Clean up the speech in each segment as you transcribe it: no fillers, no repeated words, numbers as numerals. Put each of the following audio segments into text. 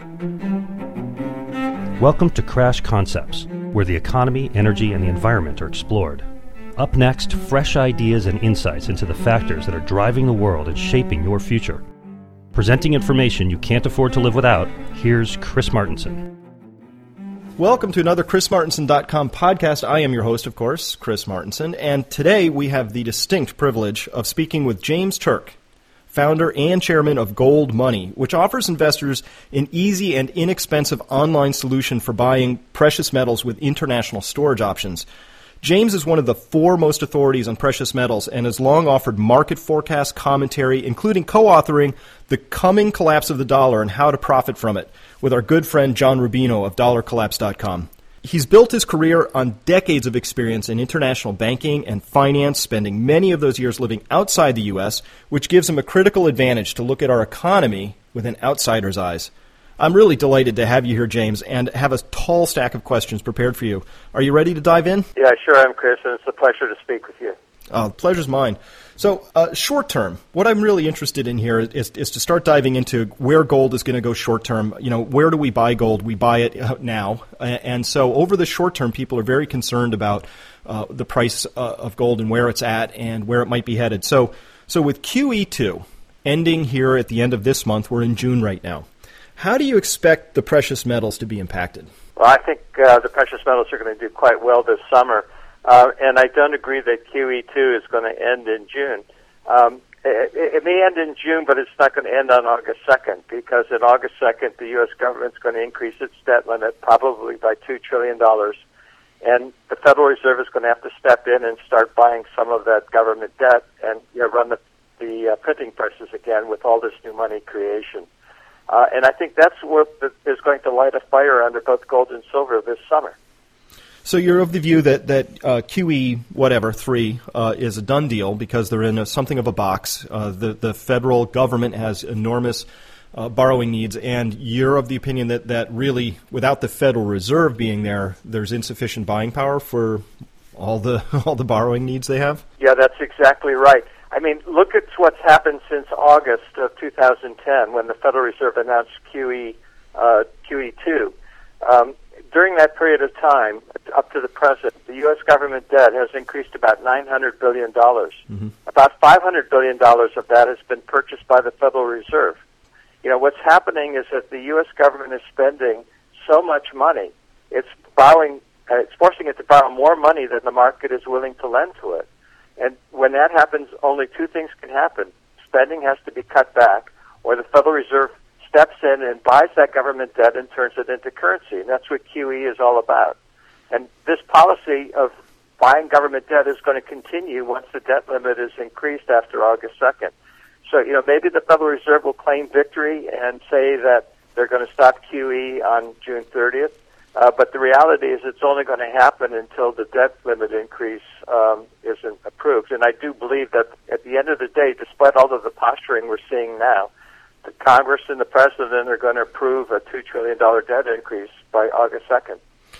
Welcome to Crash Concepts, where the economy, energy, and the environment are explored. Up next, fresh ideas and insights into the factors that are driving the world and shaping your future. Presenting information you can't afford to live without, here's Chris Martenson. Welcome to another ChrisMartenson.com podcast. I am your host, of course, Chris Martenson, and today we have the distinct privilege of speaking with James Turk, founder and chairman of Gold Money, which offers investors an easy and inexpensive online solution for buying precious metals with international storage options. James is one of the foremost authorities on precious metals and has long offered market forecast commentary, including co-authoring The Coming Collapse of the Dollar and How to Profit from It with our good friend John Rubino of DollarCollapse.com. He's built his career on decades of experience in international banking and finance, spending many of those years living outside the U.S., which gives him a critical advantage to look at our economy with an outsider's eyes. I'm really delighted to have you here, James, and have a tall stack of questions prepared for you. Are you ready to dive in? Yeah, sure am, Chris, and it's a pleasure to speak with you. The pleasure's mine. So, short term, what I'm really interested in here is to start diving into where gold is going to go short term. You know, where do we buy gold? We buy it now. And so over the short term, people are very concerned about the price of gold and where it's at and where it might be headed. So with QE2 ending here at the end of this month, we're in June right now. How do you expect the precious metals to be impacted? Well, I think the precious metals are going to do quite well this summer. And I don't agree that QE2 is going to end in June. It may end in June, but it's not going to end on August 2nd, because on August 2nd, the U.S. government's going to increase its debt limit probably by $2 trillion. And the Federal Reserve is going to have to step in and start buying some of that government debt and run the printing presses again with all this new money creation. And I think that's what is going to light a fire under both gold and silver this summer. So you're of the view that QE 3 is a done deal because they're in something of a box. The federal government has enormous borrowing needs, and you're of the opinion that really, without the Federal Reserve being there, there's insufficient buying power for all the borrowing needs they have? Yeah, that's exactly right. I mean, look at what's happened since August of 2010 when the Federal Reserve announced QE2. During that period of time, up to the present, the U.S. government debt has increased about $900 billion. Mm-hmm. About $500 billion of that has been purchased by the Federal Reserve. You know, what's happening is that the U.S. government is spending so much money, it's forcing it to borrow more money than the market is willing to lend to it. And when that happens, only two things can happen. Spending has to be cut back, or the Federal Reserve steps in and buys that government debt and turns it into currency. And that's what QE is all about. And this policy of buying government debt is going to continue once the debt limit is increased after August 2nd. So, maybe the Federal Reserve will claim victory and say that they're going to stop QE on June 30th. But the reality is it's only going to happen until the debt limit increase isn't approved. And I do believe that at the end of the day, despite all of the posturing we're seeing now, the Congress and the President are going to approve a $2 trillion debt increase by August 2nd.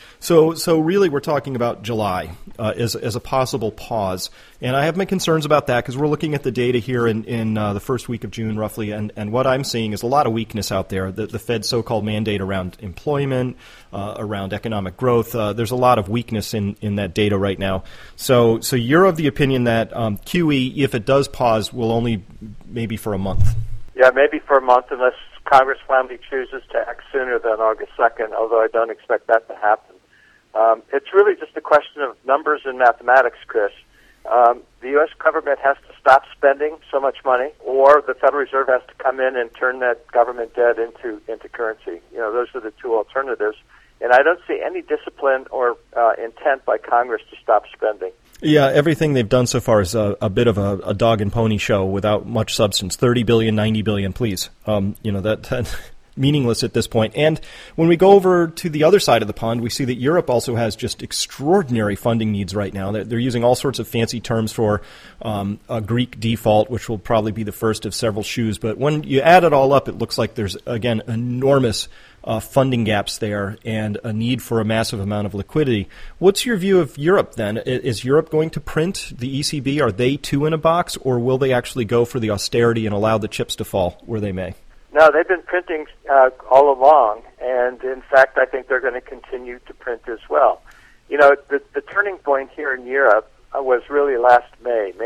So really we're talking about July as a possible pause. And I have my concerns about that because we're looking at the data here in the first week of June roughly, and what I'm seeing is a lot of weakness out there. The Fed's so-called mandate around employment, around economic growth, there's a lot of weakness in that data right now. So you're of the opinion that QE, if it does pause, will only maybe for a month? Yeah, maybe for a month unless Congress finally chooses to act sooner than August 2nd, although I don't expect that to happen. It's really just a question of numbers and mathematics, Chris. The U.S. government has to stop spending so much money, or the Federal Reserve has to come in and turn that government debt into currency. Those are the two alternatives. And I don't see any discipline or intent by Congress to stop spending. Yeah, everything they've done so far is a bit of a dog and pony show without much substance. 30 billion, 90 billion, please. That meaningless at this point. And when we go over to the other side of the pond, we see that Europe also has just extraordinary funding needs right now. They're using all sorts of fancy terms for a Greek default, which will probably be the first of several shoes. But when you add it all up, it looks like there's, again, enormous funding gaps there and a need for a massive amount of liquidity. What's your view of Europe then? Is Europe going to print the ECB? Are they too in a box, or will they actually go for the austerity and allow the chips to fall where they may? No, they've been printing all along, and in fact, I think they're going to continue to print as well. You know, the turning point here in Europe was really last May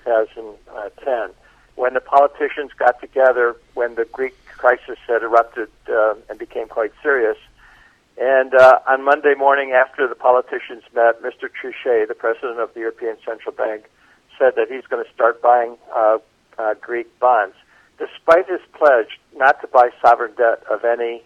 2010, when the politicians got together when the Greek crisis had erupted and became quite serious. And on Monday morning, after the politicians met, Mr. Trichet, the president of the European Central Bank, said that he's going to start buying Greek bonds, despite his pledge not to buy sovereign debt of any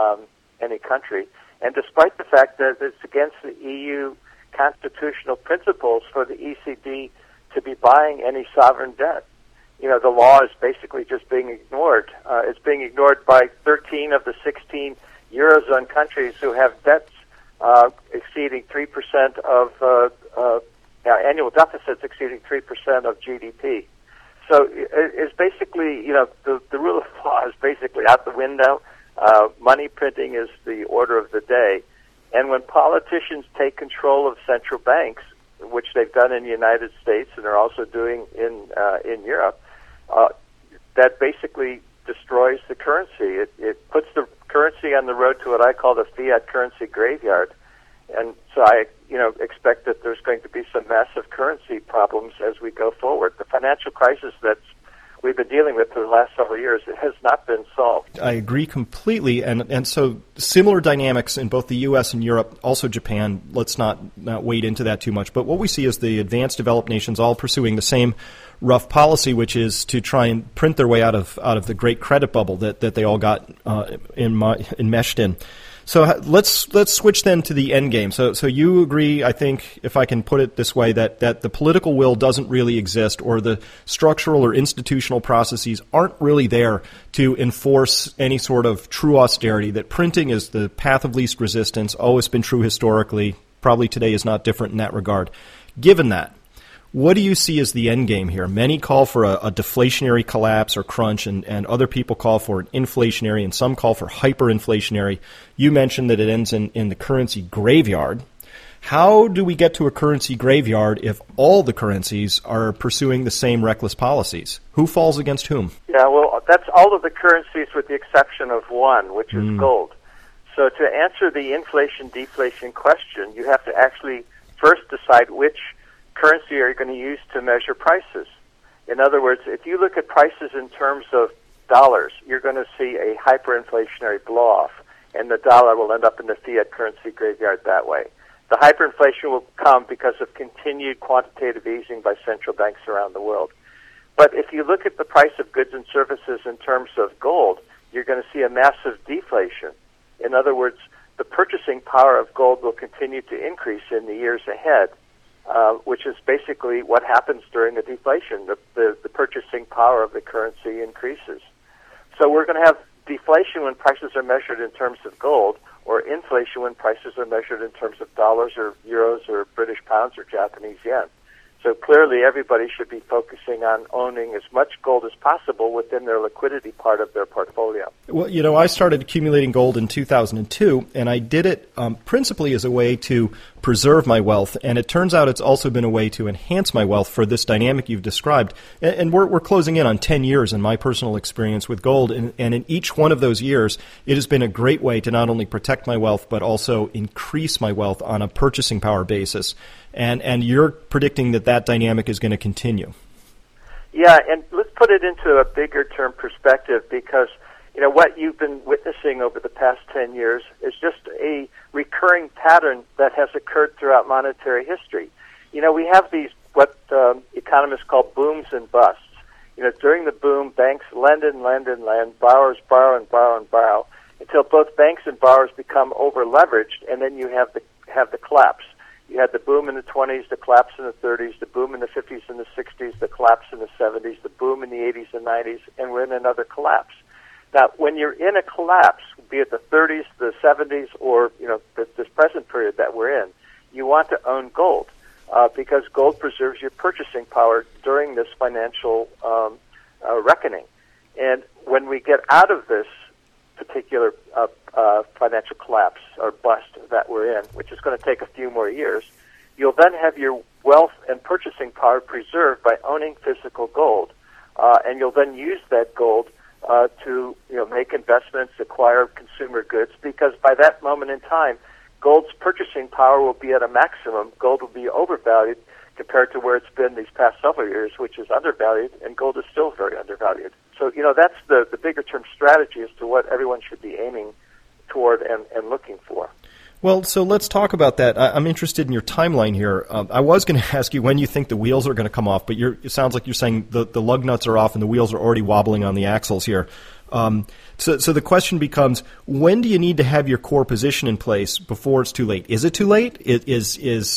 country, and despite the fact that it's against the EU constitutional principles for the ECB to be buying any sovereign debt. You know, the law is basically just being ignored. It's being ignored by 13 of the 16 Eurozone countries who have debts exceeding 3% of annual deficits exceeding 3% of GDP. So it's basically, you know, the rule of law is basically out the window. Money printing is the order of the day. And when politicians take control of central banks, which they've done in the United States and are also doing in Europe, that basically destroys the currency. It puts the currency on the road to what I call the fiat currency graveyard. And so I, expect that there's going to be some massive currency problems as we go forward. The financial crisis that we've been dealing with for the last several years, it has not been solved. I agree completely, and so similar dynamics in both the U.S. and Europe, also Japan. Let's not wade into that too much. But what we see is the advanced developed nations all pursuing the same rough policy, which is to try and print their way out of the great credit bubble that they all got enmeshed in. So let's switch then to the end game. So you agree, I think, if I can put it this way, that the political will doesn't really exist, or the structural or institutional processes aren't really there to enforce any sort of true austerity, that printing is the path of least resistance, always been true historically, probably today is not different in that regard. Given that, what do you see as the end game here? Many call for a deflationary collapse or crunch, and other people call for an inflationary, and some call for hyperinflationary. You mentioned that it ends in the currency graveyard. How do we get to a currency graveyard if all the currencies are pursuing the same reckless policies? Who falls against whom? Yeah, well, that's all of the currencies with the exception of one, which is gold. So to answer the inflation-deflation question, you have to actually first decide which currency are you going to use to measure prices. In other words, if you look at prices in terms of dollars, you're going to see a hyperinflationary blow-off, and the dollar will end up in the fiat currency graveyard that way. The hyperinflation will come because of continued quantitative easing by central banks around the world. But if you look at the price of goods and services in terms of gold, you're going to see a massive deflation. In other words, the purchasing power of gold will continue to increase in the years ahead, which is basically what happens during a deflation. The purchasing power of the currency increases. So we're going to have deflation when prices are measured in terms of gold, or inflation when prices are measured in terms of dollars or euros or British pounds or Japanese yen. So clearly everybody should be focusing on owning as much gold as possible within their liquidity part of their portfolio. Well, I started accumulating gold in 2002, and I did it principally as a way to preserve my wealth, and it turns out it's also been a way to enhance my wealth for this dynamic you've described. And we're closing in on 10 years in my personal experience with gold, and in each one of those years, it has been a great way to not only protect my wealth, but also increase my wealth on a purchasing power basis. And you're predicting that dynamic is going to continue. Yeah, and let's put it into a bigger term perspective, because what you've been witnessing over the past 10 years is just a recurring pattern that has occurred throughout monetary history. We have these what economists call booms and busts. During the boom, banks lend and lend and lend, borrowers borrow and borrow and borrow, until both banks and borrowers become over-leveraged, and then you have the collapse. You had the boom in the 20s, the collapse in the 30s, the boom in the 50s and the 60s, the collapse in the 70s, the boom in the 80s and 90s, and we're in another collapse. Now, when you're in a collapse, be it the 30s, the 70s, or this present period that we're in, you want to own gold because gold preserves your purchasing power during this financial reckoning. And when we get out of this particular financial collapse or bust that we're in, which is going to take a few more years, you'll then have your wealth and purchasing power preserved by owning physical gold, and you'll then use that gold to make investments, acquire consumer goods, because by that moment in time, gold's purchasing power will be at a maximum. Gold will be overvalued compared to where it's been these past several years, which is undervalued, and gold is still very undervalued. So, that's the bigger term strategy as to what everyone should be aiming toward and looking for. Well, so let's talk about that. I'm interested in your timeline here. I was going to ask you when you think the wheels are going to come off, but it sounds like you're saying the lug nuts are off and the wheels are already wobbling on the axles here. So the question becomes, when do you need to have your core position in place before it's too late? Is it too late? It's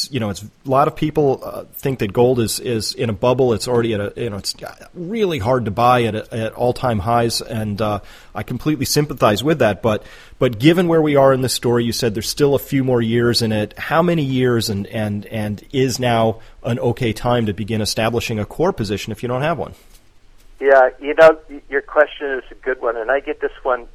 a lot of people think that gold is in a bubble. It's already at it's really hard to buy at all-time highs, and I completely sympathize with that. But given where we are in this story, you said there's still a few more years in it. How many years and is now an okay time to begin establishing a core position if you don't have one? Yeah, your question is a good one, and I get this one,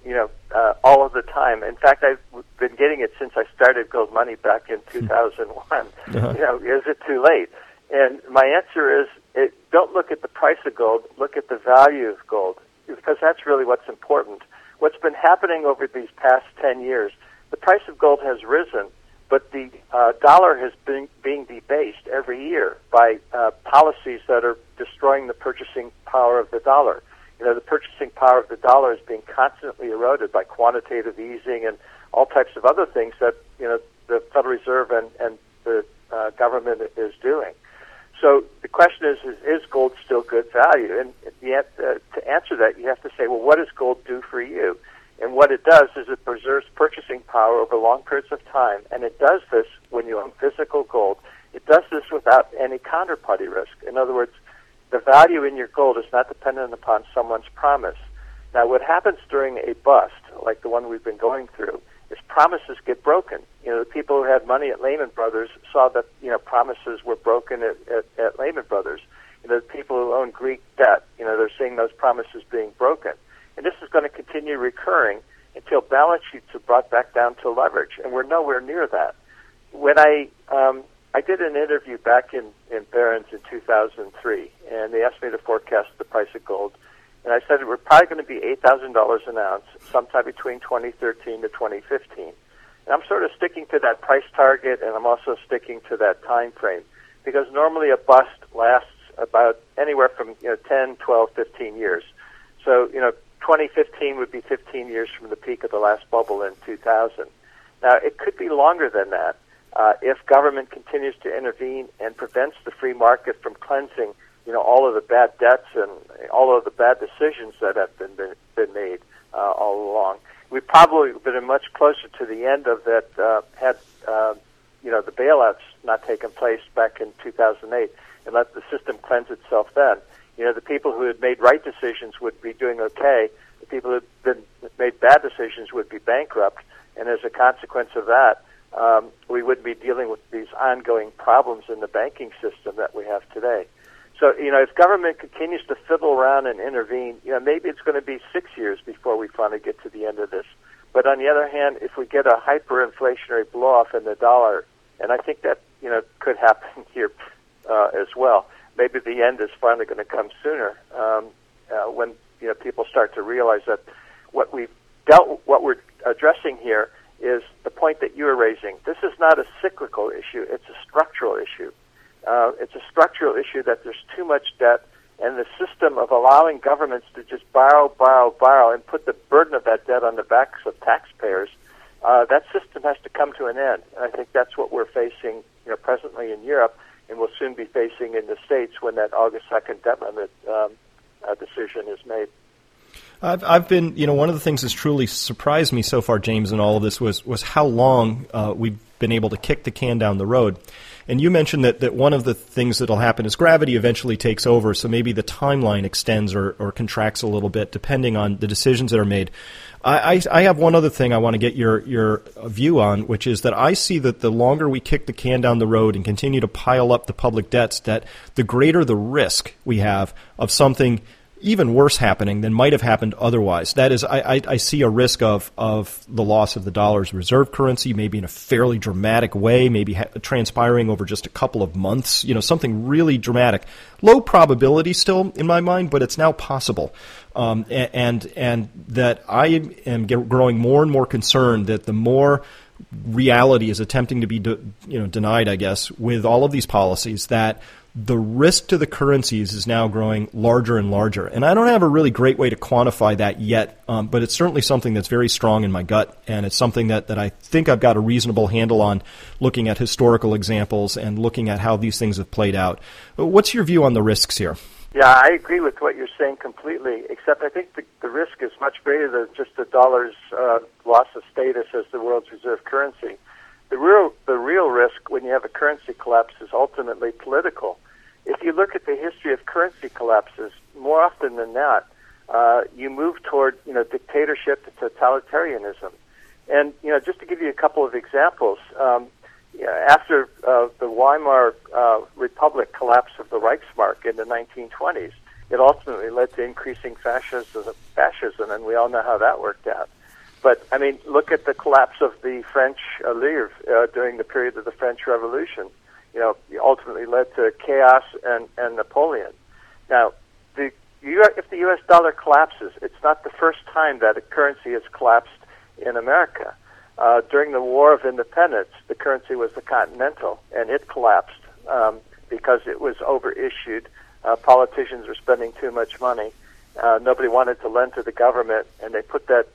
all of the time. In fact, I've been getting it since I started Gold Money back in 2001. Uh-huh. Is it too late? And my answer is, don't look at the price of gold, look at the value of gold, because that's really what's important. What's been happening over these past 10 years, the price of gold has risen, but the dollar has been being debased every year by policies that are destroying the purchasing power of the dollar. The purchasing power of the dollar is being constantly eroded by quantitative easing and all types of other things that the Federal Reserve and the government is doing. So the question is gold still good value? And to answer that, you have to say, well, what does gold do for you? And what it does is it preserves purchasing power over long periods of time, and it does this when you own physical gold. It does this without any counterparty risk. In other words, the value in your gold is not dependent upon someone's promise. Now, what happens during a bust, like the one we've been going through, is promises get broken. The people who had money at Lehman Brothers saw that, promises were broken at Lehman Brothers. The people who own Greek debt, they're seeing those promises being broken. And this is going to continue recurring until balance sheets are brought back down to leverage, and we're nowhere near that. When I did an interview back in Barron's in 2003, and they asked me to forecast the price of gold, and I said we're probably going to be $8,000 an ounce sometime between 2013 to 2015. And I'm sort of sticking to that price target, and I'm also sticking to that time frame, because normally a bust lasts about anywhere from 10, 12, 15 years. So 2015 would be 15 years from the peak of the last bubble in 2000. Now, it could be longer than that if government continues to intervene and prevents the free market from cleansing, all of the bad debts and all of the bad decisions that have been made all along. We've probably been much closer to the end of that had the bailouts not taken place back in 2008 and let the system cleanse itself then. The people who had made right decisions would be doing okay. The people who had made bad decisions would be bankrupt. And as a consequence of that, we wouldn't be dealing with these ongoing problems in the banking system that we have today. So, if government continues to fiddle around and intervene, maybe it's going to be 6 years before we finally get to the end of this. But on the other hand, if we get a hyperinflationary blow-off in the dollar, and I think that, could happen here as well, maybe the end is finally going to come sooner when people start to realize that what we're addressing here is the point that you were raising. This is not a cyclical issue; it's a structural issue. It's a structural issue that there's too much debt, and the system of allowing governments to just borrow, and put the burden of that debt on the backs of taxpayers. That system has to come to an end, and I think that's what we're facing, presently in Europe. And we'll soon be facing in the States when that August 2nd debt limit decision is made. I've been, one of the things that's truly surprised me so far, James, in all of this was how long we've been able to kick the can down the road. And you mentioned that one of the things that will happen is gravity eventually takes over, so maybe the timeline extends or contracts a little bit depending on the decisions that are made. I have one other thing I want to get your view on, which is that I see that the longer we kick the can down the road and continue to pile up the public debts, that the greater the risk we have of something even worse happening than might have happened otherwise. That is, I see a risk of the loss of the dollar's reserve currency, maybe in a fairly dramatic way, maybe transpiring over just a couple of months, something really dramatic. Low probability still in my mind, but it's now possible. And that I am growing more and more concerned that the more reality is attempting to be denied, I guess, with all of these policies, that the risk to the currencies is now growing larger and larger. And I don't have a really great way to quantify that yet, but it's certainly something that's very strong in my gut, and it's something that I think I've got a reasonable handle on, looking at historical examples and looking at how these things have played out. What's your view on the risks here? Yeah, I agree with what you're saying completely, except I think the risk is much greater than just the dollar's loss of status as the world's reserve currency. The real risk when you have a currency collapse is ultimately political. If you look at the history of currency collapses, more often than not, you move toward dictatorship to totalitarianism. And just to give you a couple of examples, after the Weimar Republic collapse of the Reichsmark in the 1920s, it ultimately led to increasing fascism, and we all know how that worked out. But, I mean, look at the collapse of the French livre during the period of the French Revolution. Ultimately led to chaos and Napoleon. Now, if the U.S. dollar collapses, it's not the first time that a currency has collapsed in America. During the War of Independence, the currency was the Continental, and it collapsed because it was overissued. Politicians were spending too much money. Nobody wanted to lend to the government, and they put that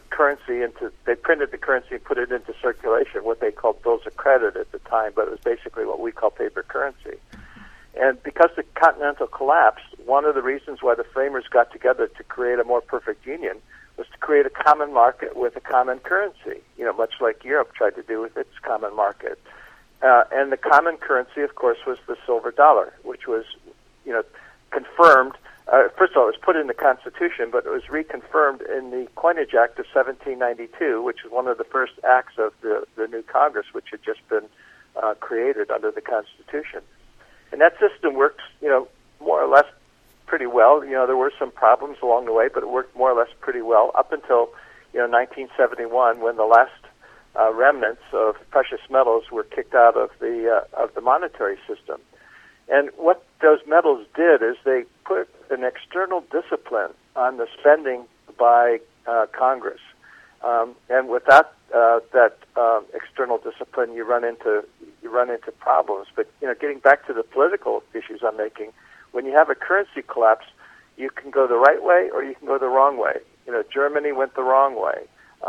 they printed the currency and put it into circulation, what they called bills of credit at the time, but it was basically what we call paper currency. And because the Continental collapsed, one of the reasons why the framers got together to create a more perfect union was to create a common market with a common currency, much like Europe tried to do with its common market. And the common currency, of course, was the silver dollar, which was, confirmed. First of all, it was put in the Constitution, but it was reconfirmed in the Coinage Act of 1792, which was one of the first acts of the new Congress, which had just been created under the Constitution. And that system works, more or less pretty well. There were some problems along the way, but it worked more or less pretty well up until, 1971, when the last remnants of precious metals were kicked out of the monetary system. And what those metals did is they put an external discipline on the spending by Congress. And without that external discipline, you run into problems. But getting back to the political issues I'm making, when you have a currency collapse, you can go the right way or you can go the wrong way. Germany went the wrong way.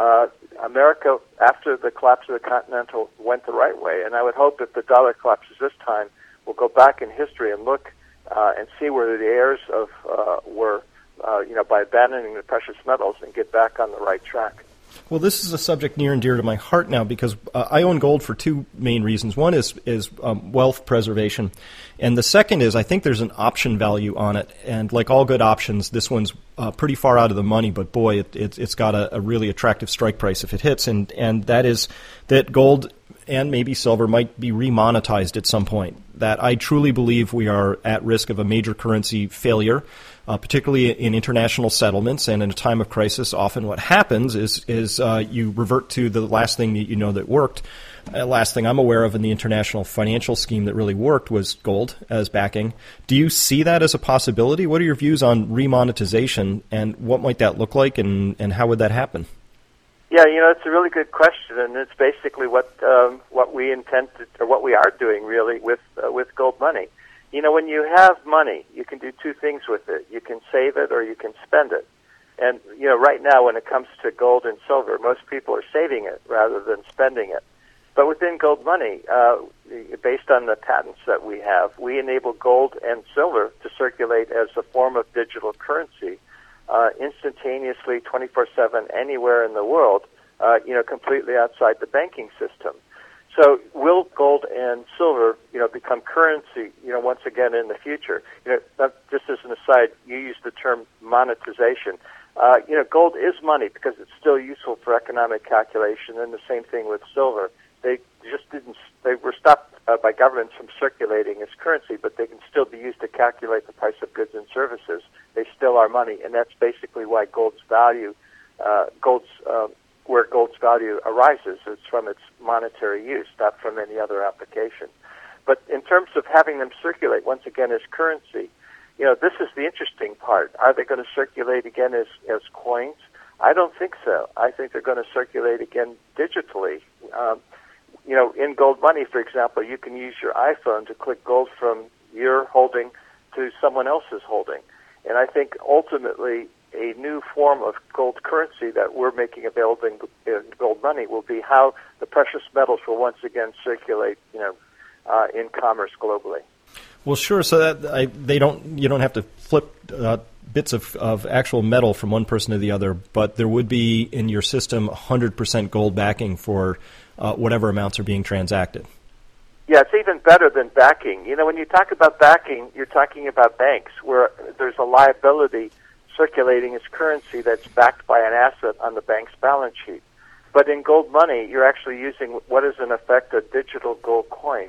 America, after the collapse of the Continental, went the right way. And I would hope if the dollar collapses this time, we'll go back in history and look and see where the heirs were, by abandoning the precious metals and get back on the right track. Well, this is a subject near and dear to my heart now because I own gold for two main reasons. One is wealth preservation, and the second is I think there's an option value on it. And like all good options, this one's pretty far out of the money, but boy, it's got a really attractive strike price if it hits, and that is that gold and maybe silver might be remonetized at some point. That I truly believe we are at risk of a major currency failure, particularly in international settlements. And in a time of crisis, often what happens is you revert to the last thing that that worked. Last thing I'm aware of in the international financial scheme that really worked was gold as backing. Do you see that as a possibility? What are your views on remonetization, and what might that look like, and how would that happen? Yeah, it's a really good question, and it's basically what we intend to, or what we are doing really with gold money. When you have money, you can do two things with it. You can save it or you can spend it. And right now, when it comes to gold and silver, most people are saving it rather than spending it. But within gold money, based on the patents that we have, we enable gold and silver to circulate as a form of digital currency. Instantaneously, 24/7, anywhere in the world, completely outside the banking system. So will gold and silver, become currency, once again in the future? Just as an aside, you used the term monetization. Gold is money because it's still useful for economic calculation, and the same thing with silver. They were stopped by governments from circulating as currency, but they can still be used to calculate the price of goods and services. They still are money, and that's basically why gold's value arises. It's from its monetary use, not from any other application. But in terms of having them circulate, once again, as currency, this is the interesting part. Are they going to circulate again as coins? I don't think so. I think they're going to circulate again digitally. In gold money, for example, you can use your iPhone to click gold from your holding to someone else's holding. And I think ultimately a new form of gold currency that we're making available in gold money will be how the precious metals will once again circulate, in commerce globally. Well, sure. So that you don't have to flip bits of actual metal from one person to the other, but there would be in your system 100% gold backing for whatever amounts are being transacted. Yeah, it's even better than backing. When you talk about backing, you're talking about banks where there's a liability circulating as currency that's backed by an asset on the bank's balance sheet. But in gold money, you're actually using what is in effect a digital gold coin.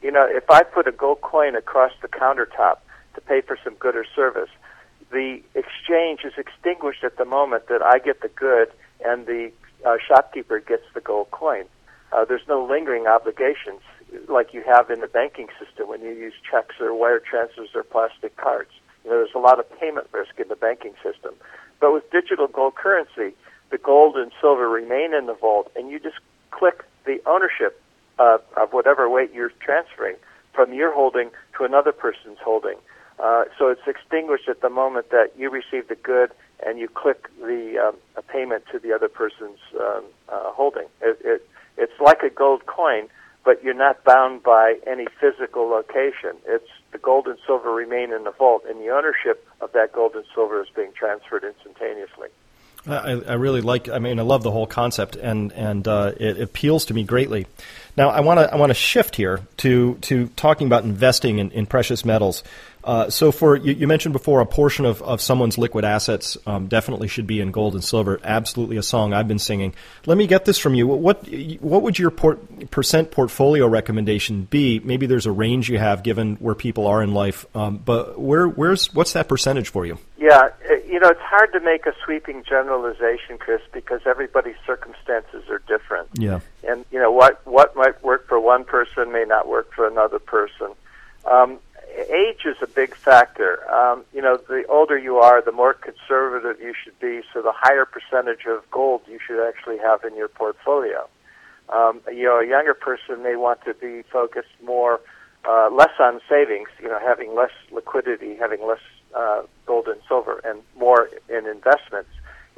If I put a gold coin across the countertop to pay for some good or service, the exchange is extinguished at the moment that I get the good and the shopkeeper gets the gold coin. There's no lingering obligations like you have in the banking system when you use checks or wire transfers or plastic cards. There's a lot of payment risk in the banking system. But with digital gold currency, the gold and silver remain in the vault, and you just click the ownership of whatever weight you're transferring from your holding to another person's holding. So it's extinguished at the moment that you receive the good and you click the payment to the other person's holding. It's like a gold coin, but you're not bound by any physical location. It's the gold and silver remain in the vault, and the ownership of that gold and silver is being transferred instantaneously. I really I love the whole concept, and it appeals to me greatly. Now, I want to shift here to talking about investing in precious metals. So you mentioned before a portion of someone's liquid assets definitely should be in gold and silver. Absolutely a song I've been singing. Let me get this from you. What would your percent portfolio recommendation be? Maybe there's a range you have given where people are in life, but what's that percentage for you? Yeah, it's hard to make a sweeping generalization, Chris, because everybody's circumstances are different. Yeah. And, what might work for one person may not work for another person. Age is a big factor. The older you are, the more conservative you should be, so the higher percentage of gold you should actually have in your portfolio. A younger person may want to be focused less on savings, having less liquidity, having less gold and silver, and more in investments,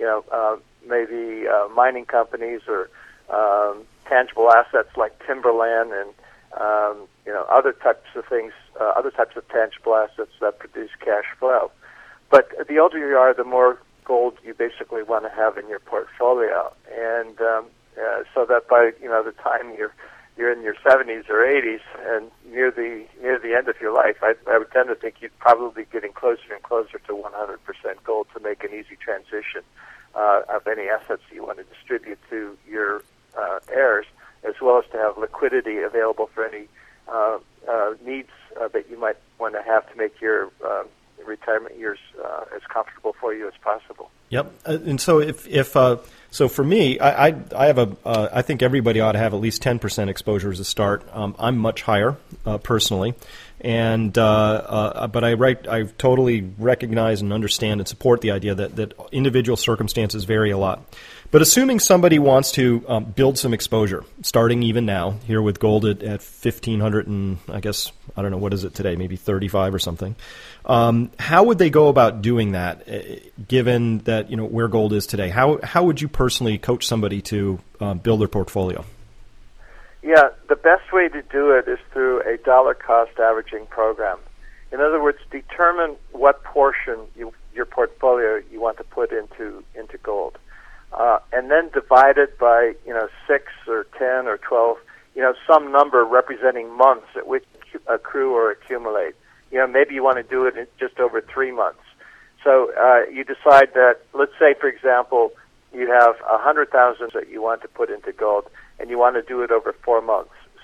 maybe mining companies or tangible assets like timberland and other types of things, other types of tangible assets that produce cash flow. But the older you are, the more gold you basically want to have in your portfolio, and so that by the time you're in your 70s or 80s and near the end of your life, I would tend to think you'd probably be getting closer and closer to 100% gold to make an easy transition of any assets you want to distribute to your heirs, as well as to have liquidity available for any needs that you might want to have to make your retirement years as comfortable for you as possible. Yep. And so so for me, I have I think everybody ought to have at least 10% exposure as a start. I'm much higher personally, and but I totally recognize and understand and support the idea that individual circumstances vary a lot. But assuming somebody wants to build some exposure, starting even now, here with gold at 1,500 and I guess, I don't know, what is it today, maybe 35 or something, how would they go about doing that, given that, where gold is today? How would you personally coach somebody to build their portfolio? Yeah, the best way to do it is through a dollar cost averaging program. In other words, determine what portion your portfolio you want to put into gold. And then divide it by, 6 or 10 or 12, some number representing months at which accrue or accumulate. Maybe you want to do it in just over 3 months. So you decide that, let's say, for example, you have 100,000 that you want to put into gold, and you want to do it over 4 months.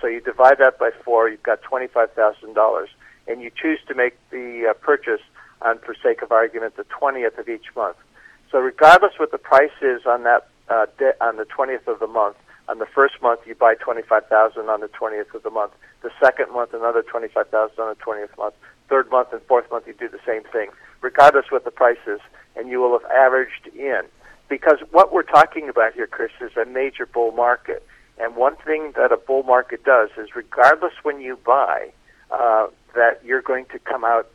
So you divide that by 4, you've got $25,000, and you choose to make the purchase on, for sake of argument, the 20th of each month. So regardless what the price is on that on the 20th of the month, on the first month you buy $25,000 on the 20th of the month. The second month another $25,000 on the 20th month. Third month and fourth month you do the same thing, regardless what the price is, and you will have averaged in. Because what we're talking about here, Chris, is a major bull market. And one thing that a bull market does is, regardless when you buy, that you're going to come out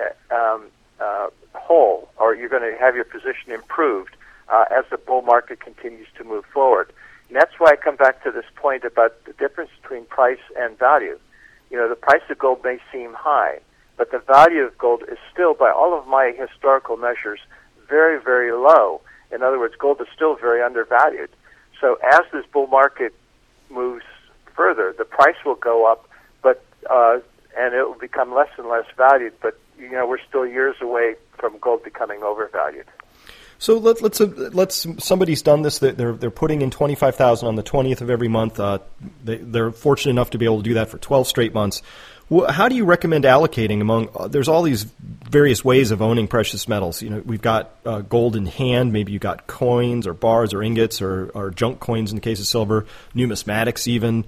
whole, or you're going to have your position improved as the bull market continues to move forward. And that's why I come back to this point about the difference between price and value. You know, the price of gold may seem high, but the value of gold is still, by all of my historical measures, very, very low. In other words, gold is still very undervalued. So as this bull market moves further, the price will go up, but and it will become less and less valued. But you know, we're still years away from gold becoming overvalued. So let's somebody's done this. They're putting in $25,000 on the 20th of every month. They're fortunate enough to be able to do that for 12 straight months. How do you recommend allocating among? There's all these various ways of owning precious metals. You know, we've got gold in hand. Maybe you got coins or bars or ingots or junk coins in the case of silver, numismatics even.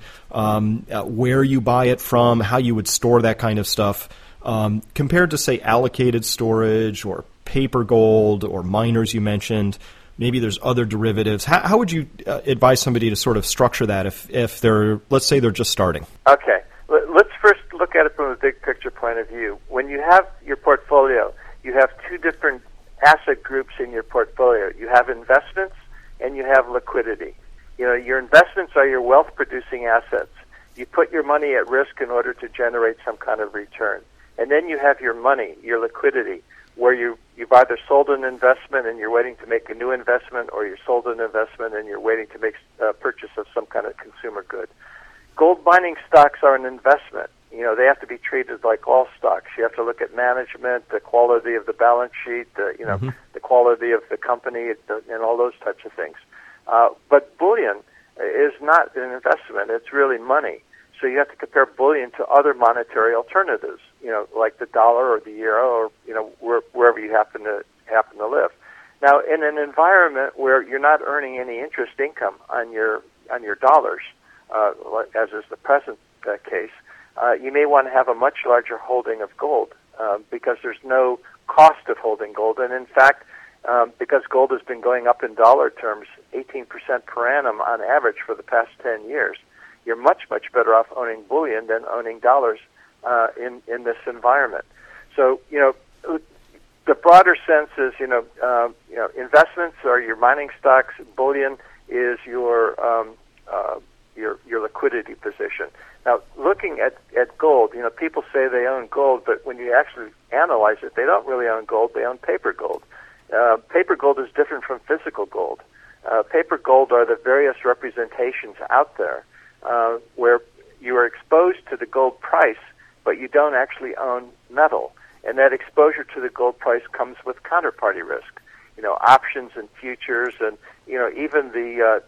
Where you buy it from, how you would store that kind of stuff, compared to say allocated storage or paper gold or miners you mentioned. Maybe there's other derivatives. How would you advise somebody to sort of structure that if they're, let's say they're just starting? Okay. Let's first look at it from a big picture point of view. When you have your portfolio, you have two different asset groups in your portfolio. You have investments and you have liquidity. You know, your investments are your wealth-producing assets. You put your money at risk in order to generate some kind of return. And then you have your money, your liquidity, where you've either sold an investment and you're waiting to make a new investment, or you sold an investment and you're waiting to make a purchase of some kind of consumer good. Gold mining stocks are an investment. You know, they have to be treated like all stocks. You have to look at management, the quality of the balance sheet, the quality of the company, and all those types of things. But bullion is not an investment. It's really money. So you have to compare bullion to other monetary alternatives, you know, like the dollar or the euro, or, you know, wherever you happen to live. Now, in an environment where you're not earning any interest income on your dollars, as is the present case, you may want to have a much larger holding of gold because there's no cost of holding gold. And in fact, because gold has been going up in dollar terms 18% per annum on average for the past 10 years, you're much, much better off owning bullion than owning dollars in this environment. So, you know, the broader sense is, investments are your mining stocks. Bullion is your liquidity position. Now, looking at gold, you know, people say they own gold, but when you actually analyze it, they don't really own gold. They own paper gold. Paper gold is different from physical gold. Paper gold are the various representations out there where you are exposed to the gold price, but you don't actually own metal. And that exposure to the gold price comes with counterparty risk. You know, options and futures, and you know, even the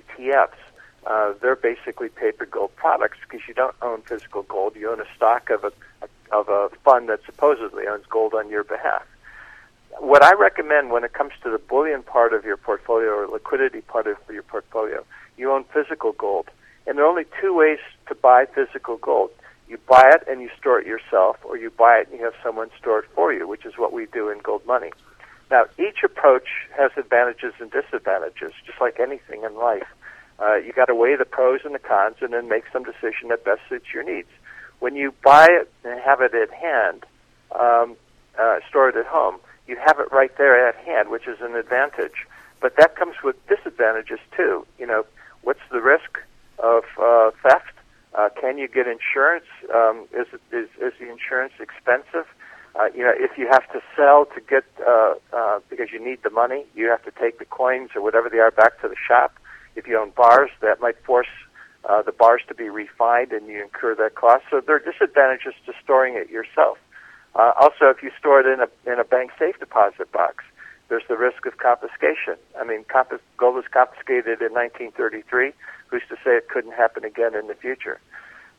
ETFs. They're basically paper gold products because you don't own physical gold. You own a stock of a fund that supposedly owns gold on your behalf. What I recommend when it comes to the bullion part of your portfolio or liquidity part of your portfolio, you own physical gold. And there are only two ways to buy physical gold. You buy it and you store it yourself, or you buy it and you have someone store it for you, which is what we do in Gold Money. Now, each approach has advantages and disadvantages, just like anything in life. You got to weigh the pros and the cons and then make some decision that best suits your needs. When you buy it and have it at hand, store it at home, you have it right there at hand, which is an advantage. But that comes with disadvantages too. You know, what's the risk of theft? Can you get insurance? Is the insurance expensive? You know, if you have to sell to get because you need the money, you have to take the coins or whatever they are back to the shop. If you own bars, that might force the bars to be refined, and you incur that cost. So there are disadvantages to storing it yourself. Also, if you store it in a bank safe deposit box, there's the risk of confiscation. I mean, gold was confiscated in 1933. Who's to say it couldn't happen again in the future?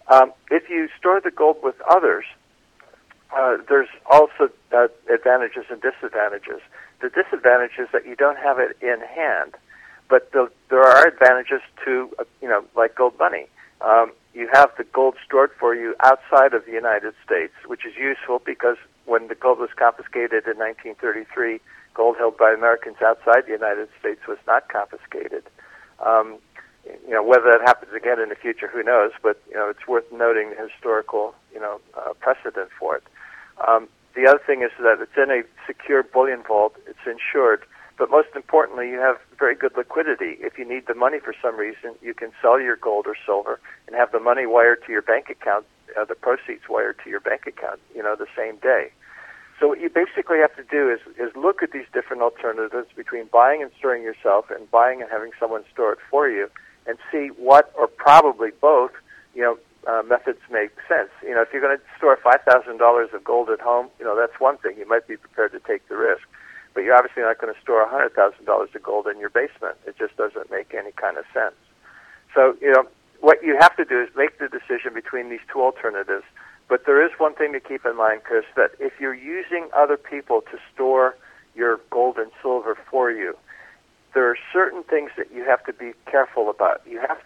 If you store the gold with others, there's also advantages and disadvantages. The disadvantage is that you don't have it in hand, but there are advantages to, like gold money. You have the gold stored for you outside of the United States, which is useful because when the gold was confiscated in 1933, gold held by Americans outside the United States was not confiscated. Whether that happens again in the future, who knows? But it's worth noting the historical, precedent for it. The other thing is that it's in a secure bullion vault. It's insured, but most importantly, you have very good liquidity. If you need the money for some reason, you can sell your gold or silver and have the money wired to your bank account, the proceeds wired to your bank account, the same day. So what you basically have to do is look at these different alternatives between buying and storing yourself and buying and having someone store it for you, and see what, or probably both, methods make sense. If you're going to store $5,000 of gold at home, that's one thing. You might be prepared to take the risk, but you're obviously not going to store $100,000 of gold in your basement. It just doesn't make any kind of sense. So, what you have to do is make the decision between these two alternatives. But there is one thing to keep in mind, Chris, that if you're using other people to store your gold and silver for you, there are certain things that you have to be careful about. You have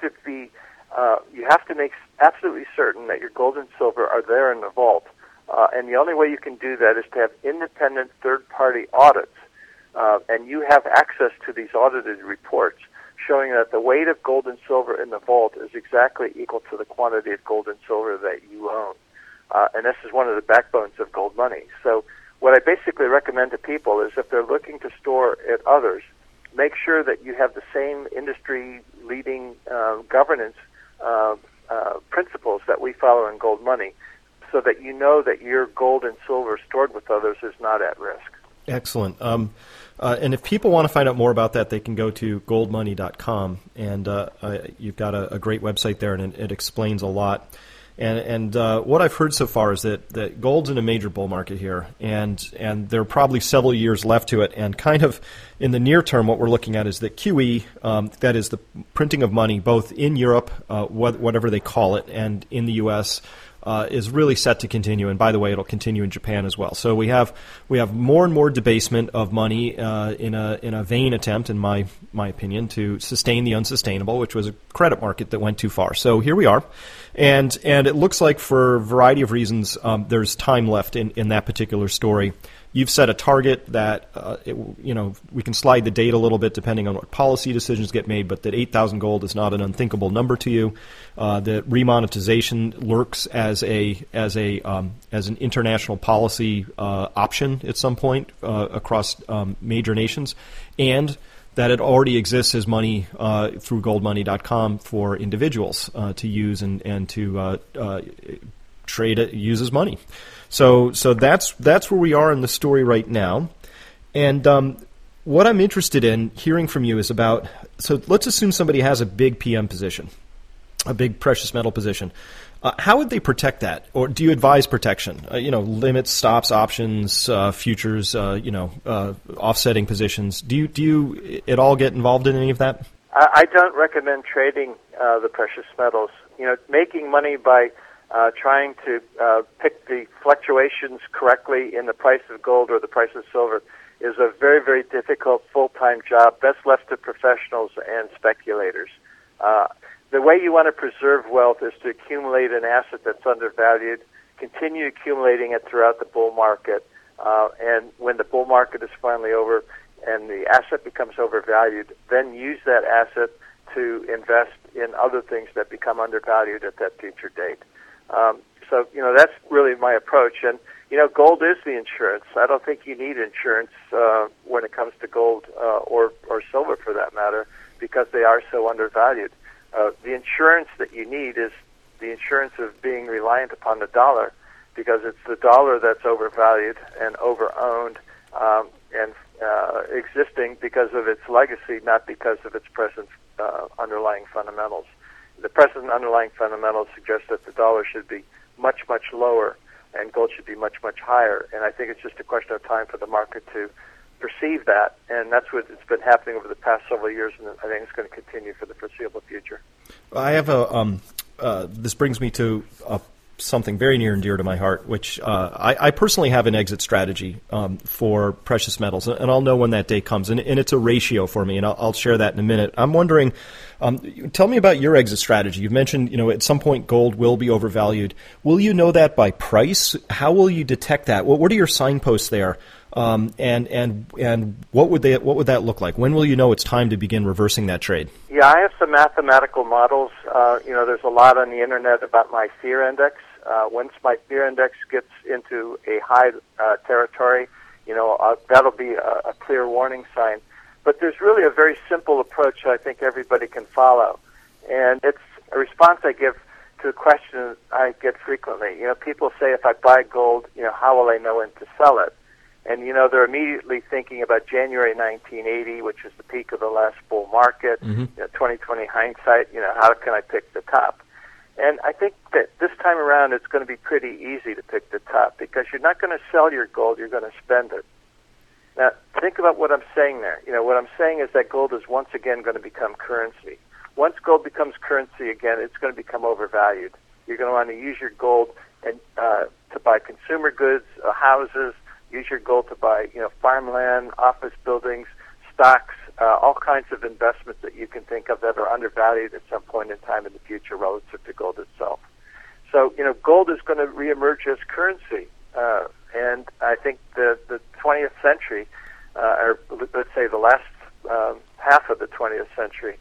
to make absolutely certain that your gold and silver are there in the vault. And the only way you can do that is to have independent third-party audits. And you have access to these audited reports showing that the weight of gold and silver in the vault is exactly equal to the quantity of gold and silver that you own. And this is one of the backbones of gold money. So what I basically recommend to people is if they're looking to store at others, make sure that you have the same industry-leading governance principles that we follow in gold money, so that you know that your gold and silver stored with others is not at risk. Excellent. And if people want to find out more about that, they can go to goldmoney.com, and you've got a great website there, and it explains a lot. And what I've heard so far is that gold's in a major bull market here, and there are probably several years left to it. And kind of in the near term, what we're looking at is that QE, that is the printing of money, both in Europe, whatever they call it, and in the U.S., is really set to continue. And by the way, it'll continue in Japan as well. So we have more and more debasement of money in a vain attempt, in my opinion, to sustain the unsustainable, which was a credit market that went too far. So here we are, and it looks like for a variety of reasons, there's time left in that particular story. You've set a target that, we can slide the date a little bit depending on what policy decisions get made, but that 8,000 gold is not an unthinkable number to you. That remonetization lurks as an international policy option at some point across major nations, and that it already exists as money through goldmoney.com for individuals to use and to trade it, use as money. So that's where we are in the story right now. And what I'm interested in hearing from you is about, so let's assume somebody has a big PM position, a big precious metal position. How would they protect that? Or do you advise protection? Limits, stops, options, futures, offsetting positions. Do you at all get involved in any of that? I don't recommend trading the precious metals. Making money by trying to pick the fluctuations correctly in the price of gold or the price of silver is a very, very difficult full-time job, best left to professionals and speculators. The way you want to preserve wealth is to accumulate an asset that's undervalued, continue accumulating it throughout the bull market, and when the bull market is finally over and the asset becomes overvalued, then use that asset to invest in other things that become undervalued at that future date. So that's really my approach. And, gold is the insurance. I don't think you need insurance when it comes to gold or silver, for that matter, because they are so undervalued. The insurance that you need is the insurance of being reliant upon the dollar, because it's the dollar that's overvalued and overowned and existing because of its legacy, not because of its present underlying fundamentals. The present underlying fundamentals suggest that the dollar should be much, much lower and gold should be much, much higher. And I think it's just a question of time for the market to perceive that. And that's what it's been happening over the past several years, and I think it's going to continue for the foreseeable future. I have this brings me to something very near and dear to my heart, which I personally have an exit strategy for precious metals, and I'll know when that day comes. And it's a ratio for me, and I'll share that in a minute. I'm wondering, tell me about your exit strategy. You've mentioned, at some point gold will be overvalued. Will you know that by price? How will you detect that? What are your signposts there? And what would that look like? When will you know it's time to begin reversing that trade? Yeah, I have some mathematical models. There's a lot on the internet about my fear index. Once my fear index gets into a high territory, that'll be a clear warning sign. But there's really a very simple approach I think everybody can follow, and it's a response I give to a question I get frequently. People say, if I buy gold, how will I know when to sell it? And, they're immediately thinking about January 1980, which is the peak of the last bull market, 2020 hindsight, how can I pick the top? And I think that this time around it's going to be pretty easy to pick the top because you're not going to sell your gold, you're going to spend it. Now, think about what I'm saying there. What I'm saying is that gold is once again going to become currency. Once gold becomes currency again, it's going to become overvalued. You're going to want to use your gold and to buy consumer goods, houses. Use your gold to buy, farmland, office buildings, stocks, all kinds of investments that you can think of that are undervalued at some point in time in the future relative to gold itself. So, gold is going to reemerge as currency, and I think the 20th century, or let's say the last half of the 20th century,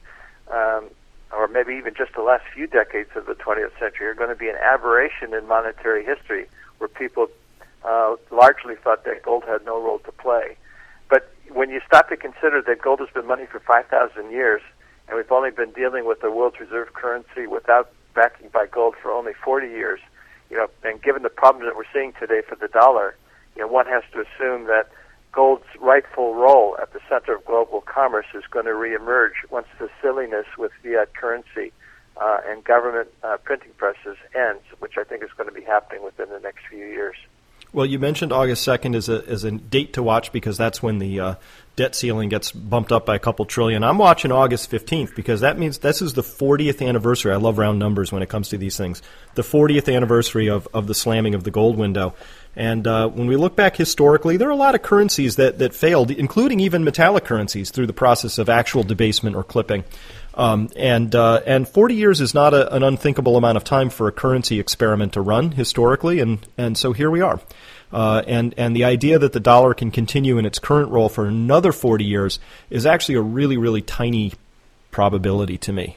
or maybe even just the last few decades of the 20th century, are going to be an aberration in monetary history where people largely thought that gold had no role to play. But when you stop to consider that gold has been money for 5,000 years, and we've only been dealing with the world's reserve currency without backing by gold for only 40 years, and given the problems that we're seeing today for the dollar, one has to assume that gold's rightful role at the center of global commerce is going to reemerge once the silliness with fiat currency and government printing presses ends, which I think is going to be happening within the next few years. Well, you mentioned August 2nd as a date to watch because that's when the debt ceiling gets bumped up by a couple trillion. I'm watching August 15th because that means this is the 40th anniversary. I love round numbers when it comes to these things. The 40th anniversary of the slamming of the gold window. And when we look back historically, there are a lot of currencies that failed, including even metallic currencies, through the process of actual debasement or clipping. And 40 years is not an unthinkable amount of time for a currency experiment to run historically, and so here we are. And the idea that the dollar can continue in its current role for another 40 years is actually a really, really tiny probability to me.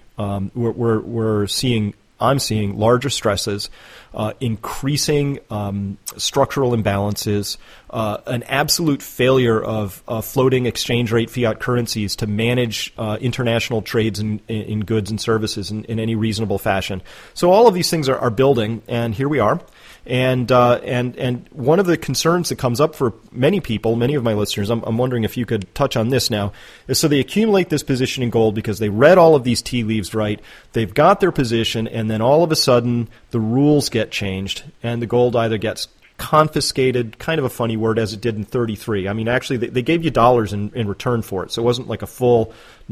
I'm seeing larger stresses, increasing structural imbalances, an absolute failure of floating exchange rate fiat currencies to manage international trades in goods and services in any reasonable fashion. So all of these things are building, and here we are. And one of the concerns that comes up for many people, many of my listeners, I'm wondering if you could touch on this now, is so they accumulate this position in gold because they read all of these tea leaves right, they've got their position, and then all of a sudden the rules get changed, and the gold either gets confiscated, kind of a funny word, as it did in 33. I mean, actually, they gave you dollars in return for it, so it wasn't like a full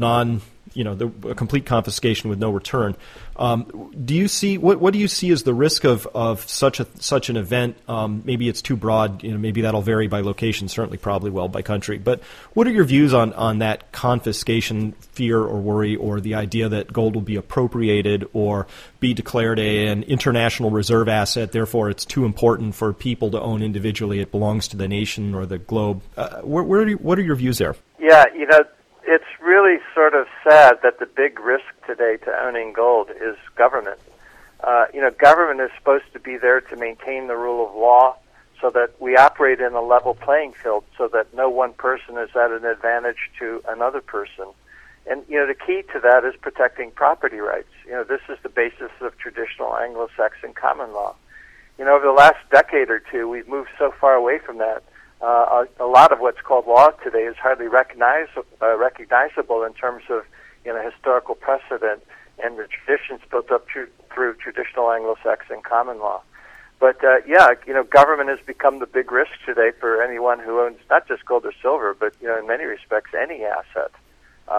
a complete confiscation with no return. Do you see what do you see as the risk of such an event? Maybe it's too broad. Maybe that'll vary by location. Certainly, probably will by country. But what are your views on that confiscation fear or worry, or the idea that gold will be appropriated or be declared an international reserve asset? Therefore, it's too important for people to own individually. It belongs to the nation or the globe. What are your views there? Yeah, it's really sort of sad that the big risk today to owning gold is government. Government is supposed to be there to maintain the rule of law so that we operate in a level playing field so that no one person is at an advantage to another person. And, the key to that is protecting property rights. This is the basis of traditional Anglo-Saxon common law. Over the last decade or two, we've moved so far away from that. A lot of what's called law today is hardly recognizable in terms of historical precedent and the traditions built up through traditional Anglo-Saxon common law. But government has become the big risk today for anyone who owns not just gold or silver, but in many respects any asset.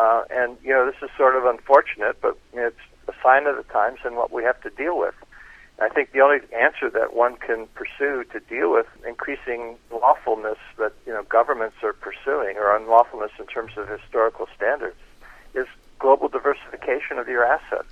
This is sort of unfortunate, but it's a sign of the times and what we have to deal with. I think the only answer that one can pursue to deal with increasing lawfulness that governments are pursuing, or unlawfulness in terms of historical standards, is global diversification of your assets.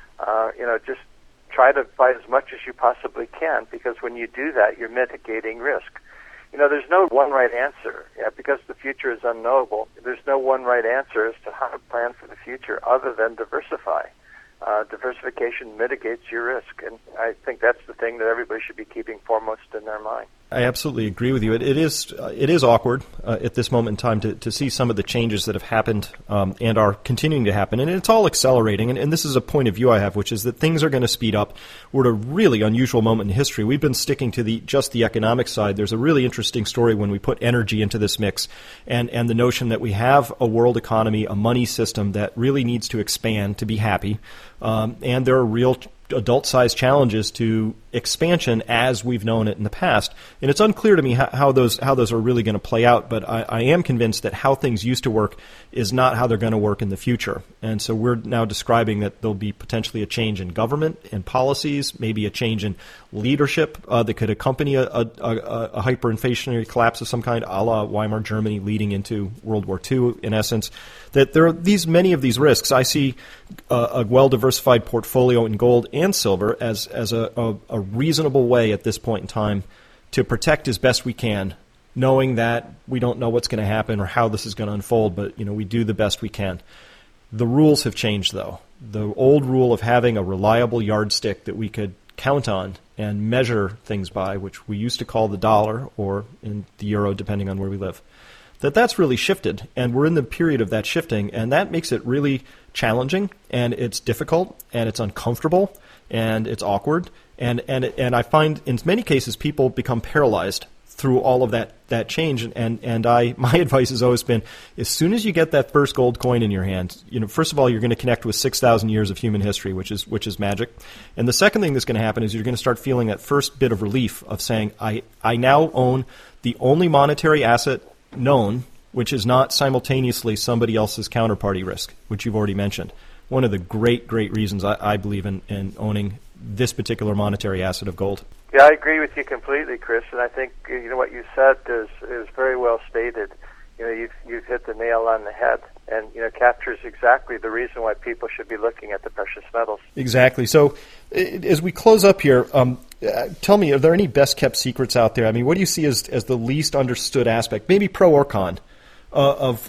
Just try to buy as much as you possibly can, because when you do that, you're mitigating risk. There's no one right answer, because the future is unknowable. There's no one right answer as to how to plan for the future other than diversify. Diversification mitigates your risk, and I think that's the thing that everybody should be keeping foremost in their mind. I absolutely agree with you. It is awkward at this moment in time to see some of the changes that have happened and are continuing to happen, and it's all accelerating. And this is a point of view I have, which is that things are going to speed up. We're at a really unusual moment in history. We've been sticking to just the economic side. There's a really interesting story when we put energy into this mix, and the notion that we have a world economy, a money system that really needs to expand to be happy, and there are real adult-sized challenges to expansion as we've known it in the past. And it's unclear to me how those are really going to play out, but I am convinced that how things used to work is not how they're going to work in the future. And so we're now describing that there'll be potentially a change in government and policies, maybe a change in leadership that could accompany a hyperinflationary collapse of some kind, a la Weimar Germany leading into World War II, in essence. That there are many of these risks. I see a well-diversified portfolio in gold and silver as a reasonable way at this point in time to protect as best we can, knowing that we don't know what's going to happen or how this is going to unfold, but we do the best we can. The rules have changed, though. The old rule of having a reliable yardstick that we could count on and measure things by, which we used to call the dollar, or in the euro, depending on where we live, that's really shifted, and we're in the period of that shifting, and that makes it really challenging, and it's difficult, and it's uncomfortable, and it's awkward, and I find in many cases people become paralyzed through all of that change, and my advice has always been, as soon as you get that first gold coin in your hand, first of all, you're going to connect with 6,000 years of human history, which is magic, and the second thing that's going to happen is you're going to start feeling that first bit of relief of saying, I now own the only monetary asset known, which is not simultaneously somebody else's counterparty risk, which you've already mentioned. One of the great reasons I believe in owning this particular monetary asset of gold. Yeah, I agree with you completely, Chris, and I think what you said is very well stated. You've hit the nail on the head, and captures exactly the reason why people should be looking at the precious metals. Exactly. So, as we close up here, tell me, are there any best-kept secrets out there? I mean, what do you see as the least understood aspect, maybe pro or con, of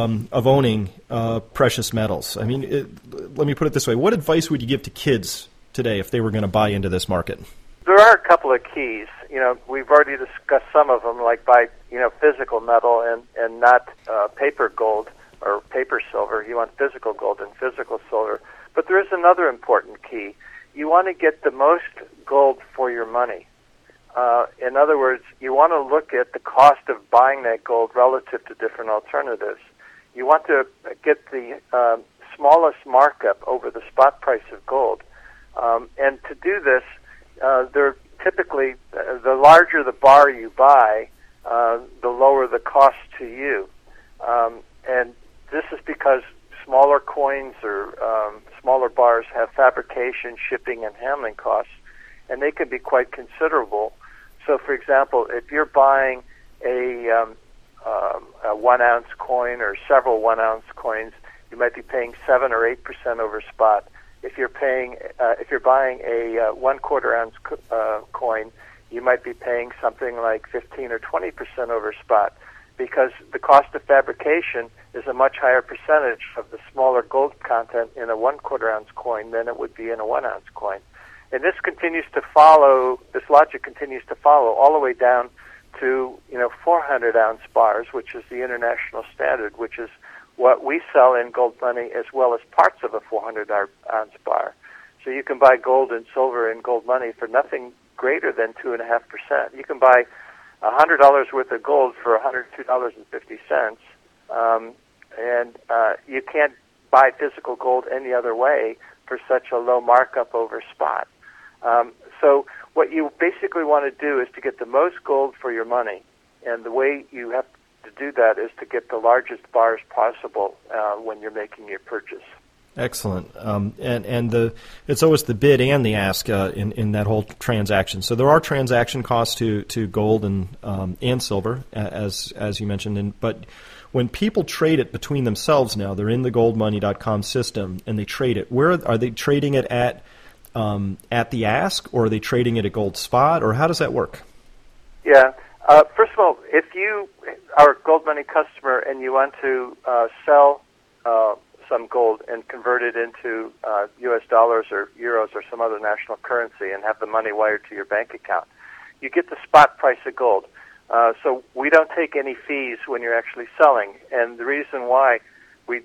owning precious metals? I mean, let me put it this way: what advice would you give to kids today if they were going to buy into this market? There are a couple of keys. We've already discussed some of them, like buy physical metal and not paper gold or paper silver. You want physical gold and physical silver. But there is another important key. You want to get the most gold for your money. In other words, you want to look at the cost of buying that gold relative to different alternatives. You want to get the smallest markup over the spot price of gold. And to do this, they're typically, the larger the bar you buy, the lower the cost to you. And this is because smaller coins or smaller bars have fabrication, shipping, and handling costs, and they can be quite considerable. So, for example, if you're buying a 1-ounce coin or several 1-ounce coins, you might be paying 7 or 8% over spot. If you're buying a 1/4 ounce coin, you might be paying something like 15 or 20% over spot, because the cost of fabrication is a much higher percentage of the smaller gold content in a 1/4 ounce coin than it would be in a 1-ounce coin. And this logic continues to follow all the way down to 400 ounce bars, which is the international standard, which is what we sell in gold money as well as parts of a 400 ounce bar. So you can buy gold and silver in gold money for nothing greater than 2.5%. You can buy $100 worth of gold for $102.50, and you can't buy physical gold any other way for such a low markup over spot. So what you basically want to do is to get the most gold for your money, and the way you have to do that is to get the largest bars possible when you're making your purchase. Excellent. It's always the bid and the ask in that whole transaction. So there are transaction costs to gold and silver, as you mentioned. But when people trade it between themselves now, they're in the goldmoney.com system and they trade it. Where are they trading it at the ask, or are they trading it at Gold Spot, or how does that work? Yeah. First of all, if you are a Gold Money customer and you want to sell some gold and convert it into U.S. dollars or euros or some other national currency and have the money wired to your bank account, you get the spot price of gold. So we don't take any fees when you're actually selling. And the reason why we've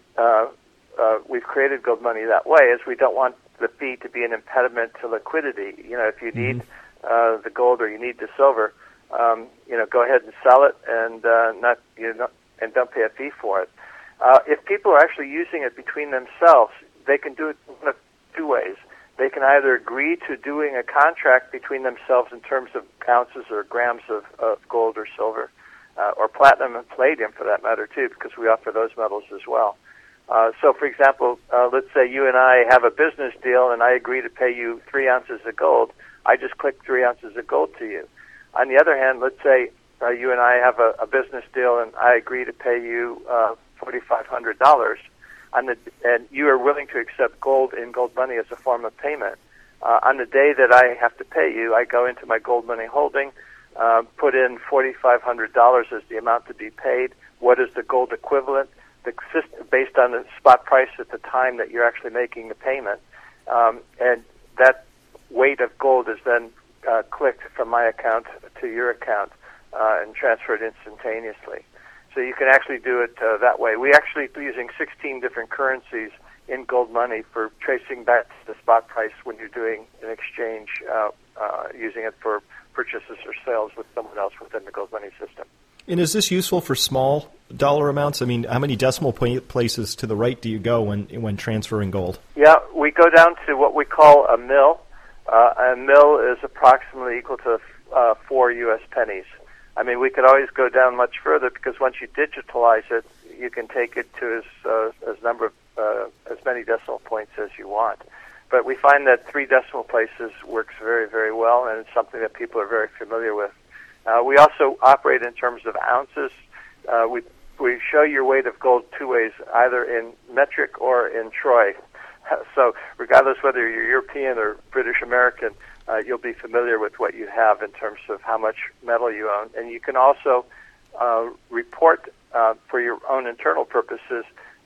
created Gold Money that way is we don't want the fee to be an impediment to liquidity. If you need the gold or you need the silver, go ahead and sell it and and don't pay a fee for it. If people are actually using it between themselves, they can do it one of two ways. They can either agree to doing a contract between themselves in terms of ounces or grams of gold or silver, or platinum and palladium for that matter too, because we offer those metals as well. So, for example, let's say you and I have a business deal and I agree to pay you 3 ounces of gold. I just click 3 ounces of gold to you. On the other hand, let's say you and I have a business deal and I agree to pay you $4,500, and you are willing to accept gold in Gold Money as a form of payment. On the day that I have to pay you, I go into my Gold Money holding, put in $4,500 as the amount to be paid. What is the gold equivalent? Based on the spot price at the time that you're actually making the payment. And that weight of gold is then clicked from my account to your account and transferred instantaneously. So you can actually do it that way. We actually are using 16 different currencies in Gold Money for tracing back to the spot price when you're doing an exchange, using it for purchases or sales with someone else within the Gold Money system. And is this useful for small dollar amounts? I mean, how many decimal places to the right do you go when transferring gold? Yeah, we go down to what we call a mil. A mil is approximately equal to 4 U.S. pennies. I mean, we could always go down much further because once you digitalize it, you can take it to as many decimal points as you want. But we find that 3 decimal places works very, very well, and it's something that people are very familiar with. We also operate in terms of ounces. We show your weight of gold 2 ways, either in metric or in troy. So regardless whether you're European or British American, you'll be familiar with what you have in terms of how much metal you own. And you can also report for your own internal purposes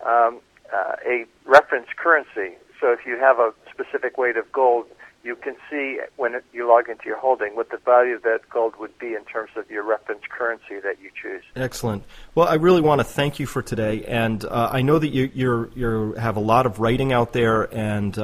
a reference currency. So if you have a specific weight of gold, you can see when you log into your holding what the value of that gold would be in terms of your reference currency that you choose. Excellent. Well, I really want to thank you for today, and I know that you have a lot of writing out there, and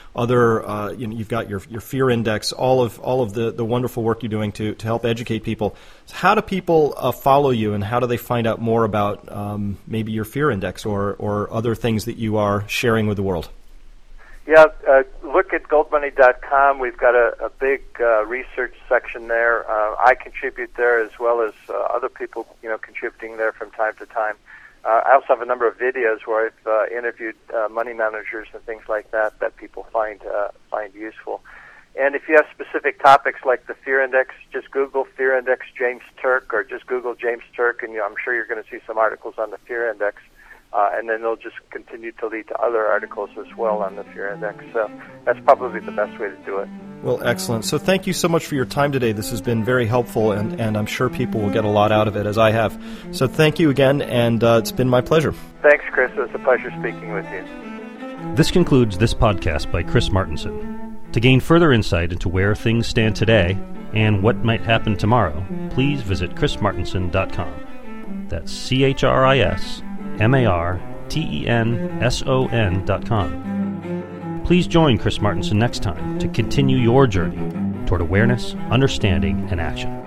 you've got your fear index, all of the wonderful work you're doing to help educate people. How do people follow you, and how do they find out more about maybe your fear index or other things that you are sharing with the world? Yeah, look at goldmoney.com. We've got a big research section there. I contribute there as well as other people, contributing there from time to time. I also have a number of videos where I've interviewed money managers and things like that people find useful. And if you have specific topics like the Fear Index, just Google Fear Index James Turk, or just Google James Turk, and I'm sure you're going to see some articles on the Fear Index. And then they'll just continue to lead to other articles as well on the Fear Index. So that's probably the best way to do it. Well, excellent. So thank you so much for your time today. This has been very helpful, and I'm sure people will get a lot out of it, as I have. So thank you again, and it's been my pleasure. Thanks, Chris. It was a pleasure speaking with you. This concludes this podcast by Chris Martenson. To gain further insight into where things stand today and what might happen tomorrow, please visit chrismartenson.com. That's ChrisMartenson.com. Please join Chris Martenson next time to continue your journey toward awareness, understanding, and action.